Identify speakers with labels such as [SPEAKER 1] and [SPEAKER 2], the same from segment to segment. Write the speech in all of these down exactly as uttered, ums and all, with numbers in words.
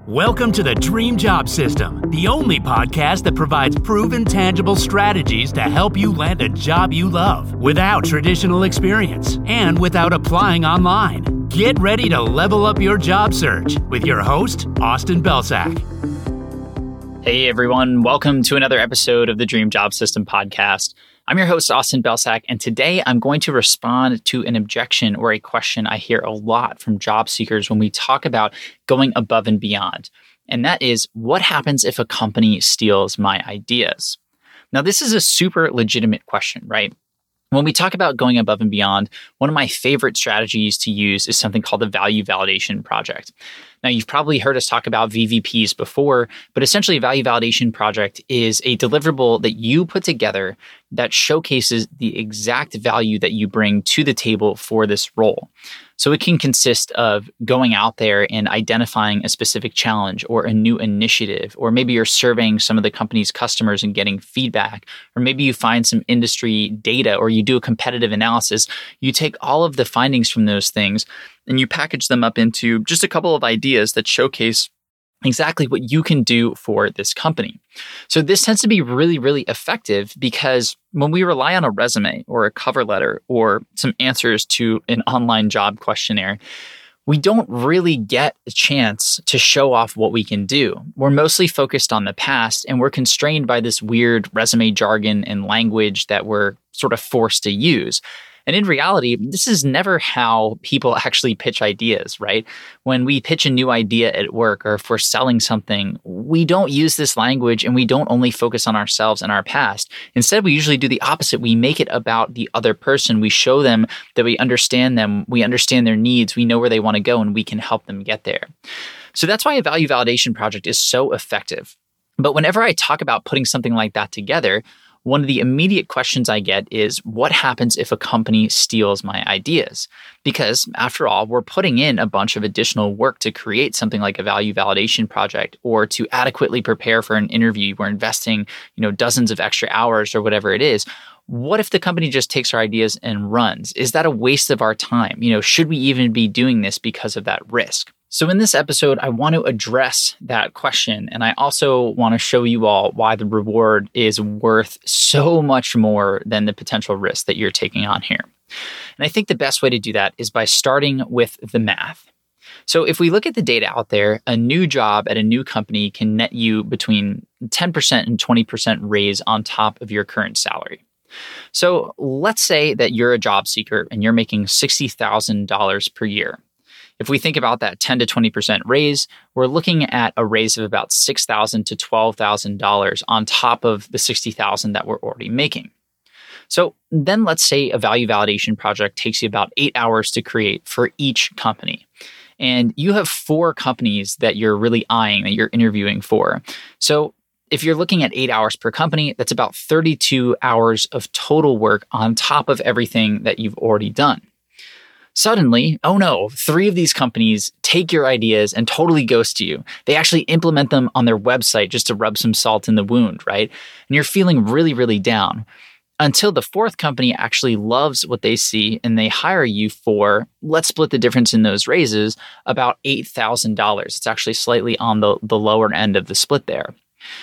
[SPEAKER 1] Welcome to the Dream Job System, the only podcast that provides proven, tangible strategies to help you land a job you love without traditional experience and without applying online. Get ready to level up your job search with your host, Austin Belsak.
[SPEAKER 2] Hey everyone, welcome to another episode of the Dream Job System podcast. I'm your host, Austin Belsak, and today I'm going to respond to an objection or a question I hear a lot from job seekers when we talk about going above and beyond. And that is, what happens if a company steals my ideas? Now, this is a super legitimate question, right? When we talk about going above and beyond, one of my favorite strategies to use is something called the Value Validation Project. Now, you've probably heard us talk about V V Ps before, but essentially a Value Validation Project is a deliverable that you put together that showcases the exact value that you bring to the table for this role. So it can consist of going out there and identifying a specific challenge or a new initiative, or maybe you're surveying some of the company's customers and getting feedback, or maybe you find some industry data or you do a competitive analysis. You take all of the findings from those things and you package them up into just a couple of ideas that showcase exactly what you can do for this company. So this tends to be really, really effective because when we rely on a resume or a cover letter or some answers to an online job questionnaire, we don't really get a chance to show off what we can do. We're mostly focused on the past and we're constrained by this weird resume jargon and language that we're sort of forced to use. And in reality, this is never how people actually pitch ideas, right? When we pitch a new idea at work or if we're selling something, we don't use this language and we don't only focus on ourselves and our past. Instead, we usually do the opposite. We make it about the other person. We show them that we understand them, we understand their needs, we know where they want to go, and we can help them get there. So that's why a value validation project is so effective. But whenever I talk about putting something like that together, one of the immediate questions I get is, what happens if a company steals my ideas? Because after all, we're putting in a bunch of additional work to create something like a value validation project or to adequately prepare for an interview. We're investing, you know, dozens of extra hours or whatever it is. What if the company just takes our ideas and runs? Is that a waste of our time? You know, should we even be doing this because of that risk? So in this episode, I want to address that question. And I also want to show you all why the reward is worth so much more than the potential risk that you're taking on here. And I think the best way to do that is by starting with the math. So if we look at the data out there, a new job at a new company can net you between ten percent and twenty percent raise on top of your current salary. So let's say that you're a job seeker and you're making sixty thousand dollars per year. If we think about that ten to twenty percent raise, we're looking at a raise of about six thousand dollars to twelve thousand dollars on top of the sixty thousand dollars that we're already making. So then let's say a value validation project takes you about eight hours to create for each company. And you have four companies that you're really eyeing, that you're interviewing for. So if you're looking at eight hours per company, that's about thirty-two hours of total work on top of everything that you've already done. Suddenly, oh no, three of these companies take your ideas and totally ghost you. They actually implement them on their website just to rub some salt in the wound, right? And you're feeling really, really down until the fourth company actually loves what they see and they hire you for, let's split the difference in those raises, about eight thousand dollars. It's actually slightly on the, the lower end of the split there.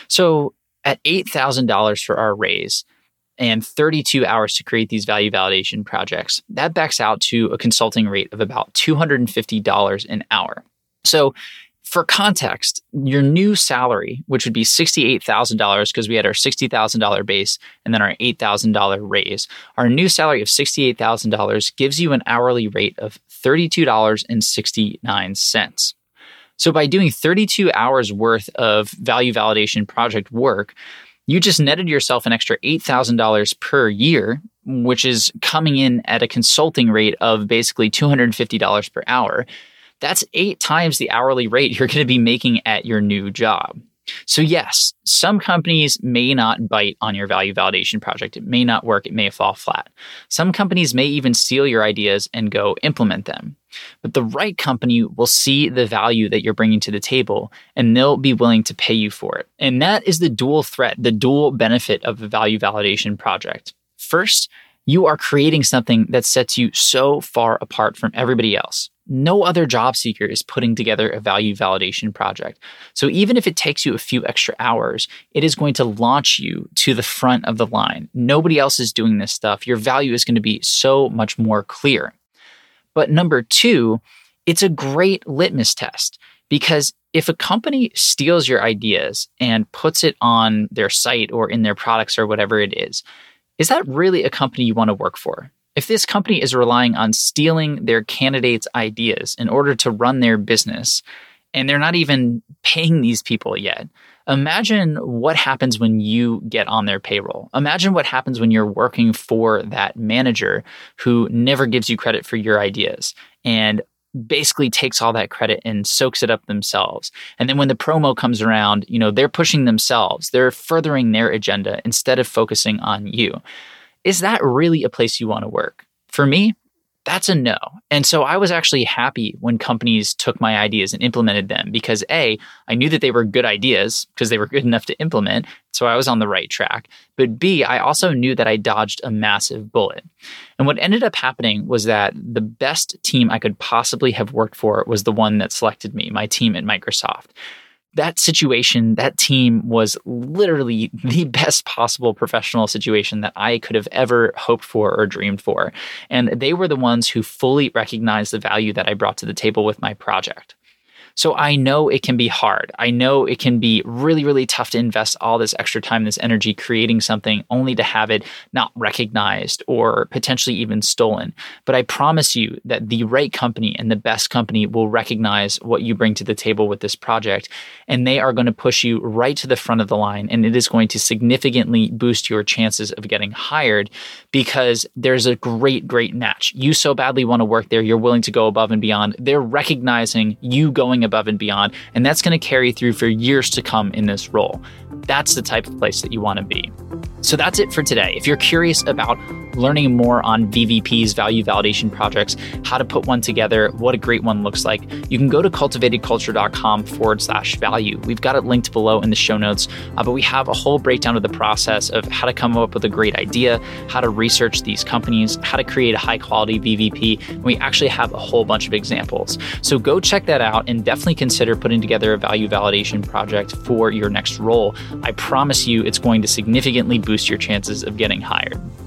[SPEAKER 2] So at eight thousand dollars for our raise, and thirty-two hours to create these value validation projects, that backs out to a consulting rate of about two hundred fifty dollars an hour. So for context, your new salary, which would be sixty-eight thousand dollars because we had our sixty thousand dollars base and then our eight thousand dollars raise, our new salary of sixty-eight thousand dollars gives you an hourly rate of thirty-two dollars and sixty-nine cents. So by doing thirty-two hours worth of value validation project work, you just netted yourself an extra eight thousand dollars per year, which is coming in at a consulting rate of basically two hundred fifty dollars per hour. That's eight times the hourly rate you're going to be making at your new job. So yes, some companies may not bite on your value validation project. It may not work. It may fall flat. Some companies may even steal your ideas and go implement them. But the right company will see the value that you're bringing to the table, and they'll be willing to pay you for it. And that is the dual threat, the dual benefit of a value validation project. First, you are creating something that sets you so far apart from everybody else. no other job seeker is putting together a value validation project. So even if it takes you a few extra hours, it is going to launch you to the front of the line. Nobody else is doing this stuff. Your value is going to be so much more clear. But number two, it's a great litmus test, because if a company steals your ideas and puts it on their site or in their products or whatever it is, is that really a company you want to work for? If this company is relying on stealing their candidates' ideas in order to run their business, and they're not even paying these people yet, imagine what happens when you get on their payroll. Imagine what happens when you're working for that manager who never gives you credit for your ideas and basically takes all that credit and soaks it up themselves. And then when the promo comes around, you know, they're pushing themselves. They're furthering their agenda instead of focusing on you. Is that really a place you want to work? For me, that's a no. And so I was actually happy when companies took my ideas and implemented them because A, I knew that they were good ideas because they were good enough to implement. So I was on the right track. But B, I also knew that I dodged a massive bullet. And what ended up happening was that the best team I could possibly have worked for was the one that selected me, my team at Microsoft. That situation, that team was literally the best possible professional situation that I could have ever hoped for or dreamed for. And they were the ones who fully recognized the value that I brought to the table with my project. So I know it can be hard. I know it can be really, really tough to invest all this extra time, this energy creating something only to have it not recognized or potentially even stolen. But I promise you that the right company and the best company will recognize what you bring to the table with this project, and they are going to push you right to the front of the line, and it is going to significantly boost your chances of getting hired because there's a great, great match. You so badly want to work there, you're willing to go above and beyond. They're recognizing you going above and beyond, and that's going to carry through for years to come in this role. That's the type of place that you want to be. So that's it for today. If you're curious about learning more on V V P's value validation projects, how to put one together, what a great one looks like, you can go to cultivatedculture.com forward slash value. We've got it linked below in the show notes, uh, but we have a whole breakdown of the process of how to come up with a great idea, how to research these companies, how to create a high quality V V P. And we actually have a whole bunch of examples. So go check that out and definitely consider putting together a value validation project for your next role. I promise you it's going to significantly boost your chances of getting hired.